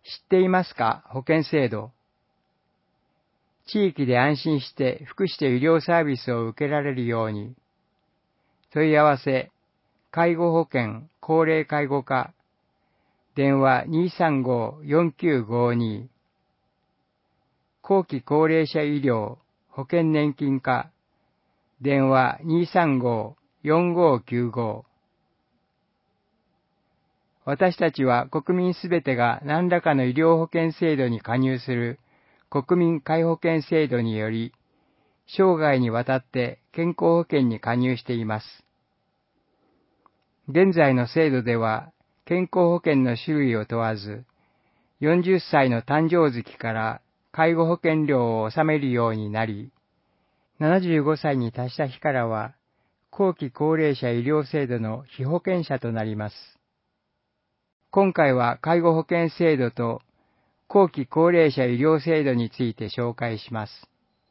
知っていますか？保険制度。地域で安心して福祉と医療サービスを受けられるように。問い合わせ、介護保険高齢介護課、電話 235-4952。後期高齢者医療保険年金課、電話 235-4595。私たちは国民すべてが何らかの医療保険制度に加入する国民皆保険制度により、生涯にわたって健康保険に加入しています。現在の制度では、健康保険の種類を問わず、40歳の誕生月から介護保険料を納めるようになり、75歳に達した日からは、後期高齢者医療制度の被保険者となります。今回は介護保険制度と後期高齢者医療制度について紹介します。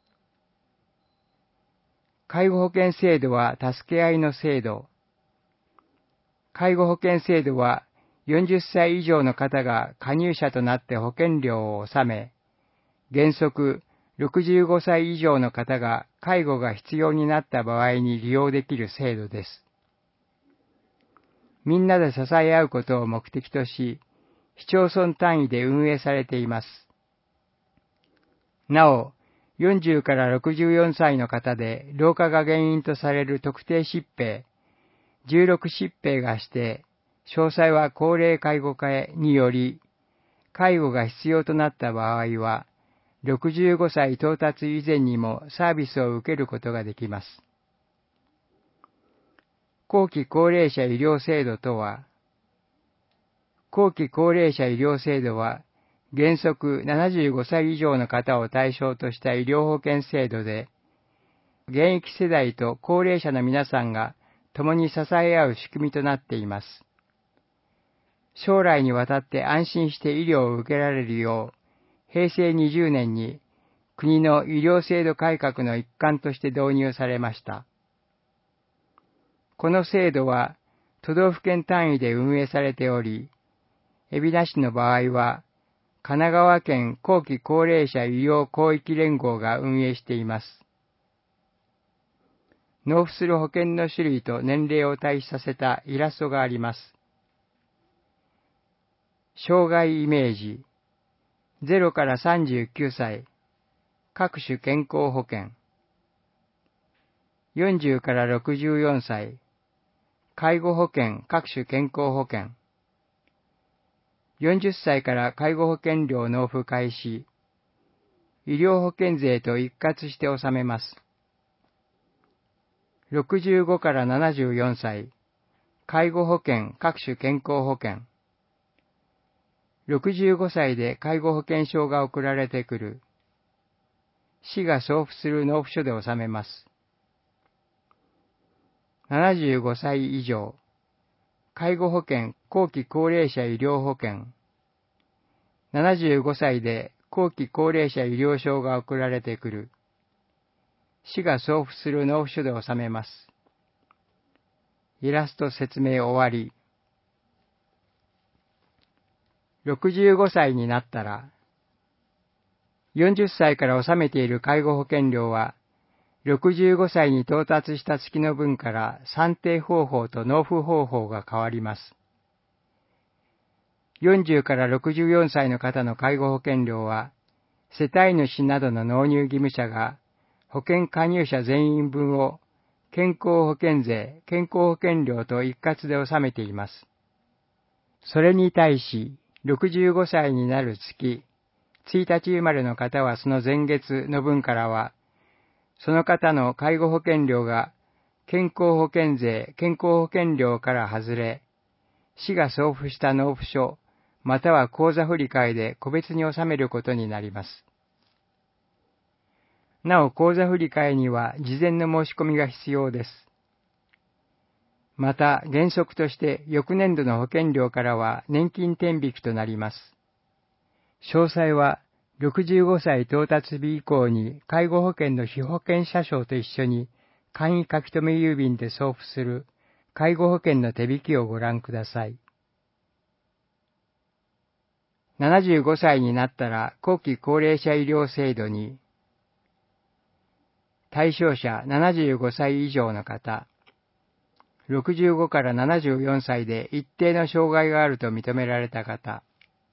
介護保険制度は助け合いの制度。介護保険制度は40歳以上の方が加入者となって保険料を納め、原則65歳以上の方が介護が必要になった場合に利用できる制度です。みんなで支え合うことを目的とし、市町村単位で運営されています。なお、40から64歳の方で老化が原因とされる特定疾病、16疾病がして、詳細は高齢介護課により、介護が必要となった場合は、65歳到達以前にもサービスを受けることができます。後期高齢者医療制度とは、後期高齢者医療制度は、原則75歳以上の方を対象とした医療保険制度で、現役世代と高齢者の皆さんが共に支え合う仕組みとなっています。将来にわたって安心して医療を受けられるよう、平成20年に国の医療制度改革の一環として導入されました。この制度は都道府県単位で運営されており、海老名市の場合は神奈川県後期高齢者医療広域連合が運営しています。納付する保険の種類と年齢を対比させたイラストがあります。障害イメージ、0から39歳、各種健康保険。40から64歳、介護保険各種健康保険。40歳から介護保険料納付開始。医療保険税と一括して納めます。65から74歳、介護保険各種健康保険。65歳で介護保険証が送られてくる。市が送付する納付書で納めます。75歳以上、介護保険後期高齢者医療保険。75歳で後期高齢者医療証が送られてくる。市が送付する納付書で納めます。イラスト説明終わり。65歳になったら、40歳から納めている介護保険料は、65歳に到達した月の分から算定方法と納付方法が変わります。40から64歳の方の介護保険料は、世帯主などの納入義務者が保険加入者全員分を健康保険税、健康保険料と一括で納めています。それに対し、65歳になる月、1日生まれの方はその前月の分からは、その方の介護保険料が健康保険税、健康保険料から外れ、市が送付した納付書、または口座振替で個別に納めることになります。なお、口座振替には事前の申し込みが必要です。また、原則として翌年度の保険料からは年金天引きとなります。詳細は、65歳到達日以降に介護保険の被保険者証と一緒に簡易書留郵便で送付する介護保険の手引きをご覧ください。 75歳になったら後期高齢者医療制度に、対象者75歳以上の方、65から74歳で一定の障害があると認められた方、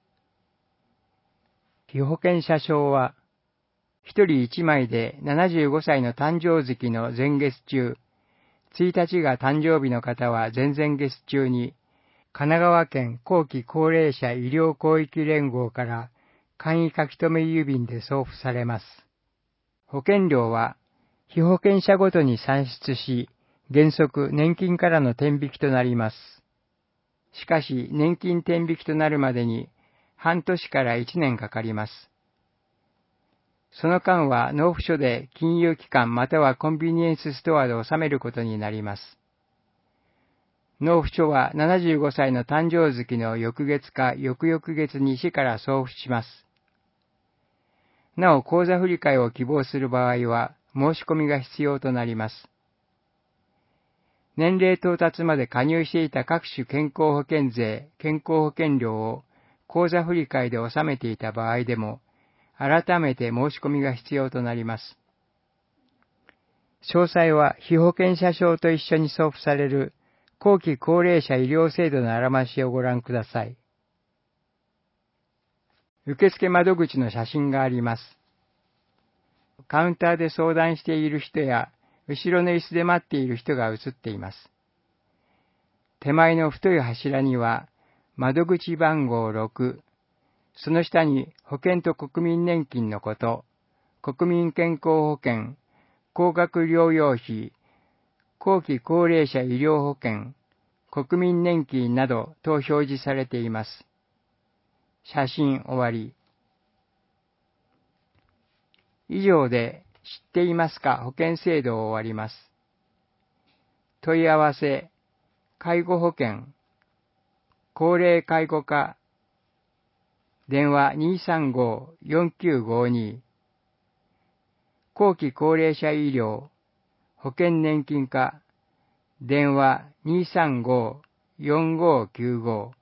被保険者証は、1人1枚で75歳の誕生月の前月中、1日が誕生日の方は前々月中に、神奈川県後期高齢者医療広域連合から簡易書留郵便で送付されます。保険料は、被保険者ごとに算出し、原則年金からの天引きとなります。しかし、年金天引きとなるまでに半年から1年かかります。その間は納付書で金融機関またはコンビニエンスストアで納めることになります。納付書は75歳の誕生月の翌月か翌々月に市から送付します。なお、口座振替を希望する場合は申し込みが必要となります。年齢到達まで加入していた各種健康保険税、健康保険料を口座振替で納めていた場合でも、改めて申し込みが必要となります。詳細は被保険者証と一緒に送付される後期高齢者医療制度のあらましをご覧ください。受付窓口の写真があります。カウンターで相談している人や、後ろの椅子で待っている人が写っています。手前の太い柱には、窓口番号6、その下に保険と国民年金のこと、国民健康保険、高額療養費、後期高齢者医療保険、国民年金などと表示されています。写真終わり。以上で知っていますか保険制度を終わります。問い合わせ、介護保険、高齢介護課、電話235-4952、後期高齢者医療、保険年金課、電話235-4595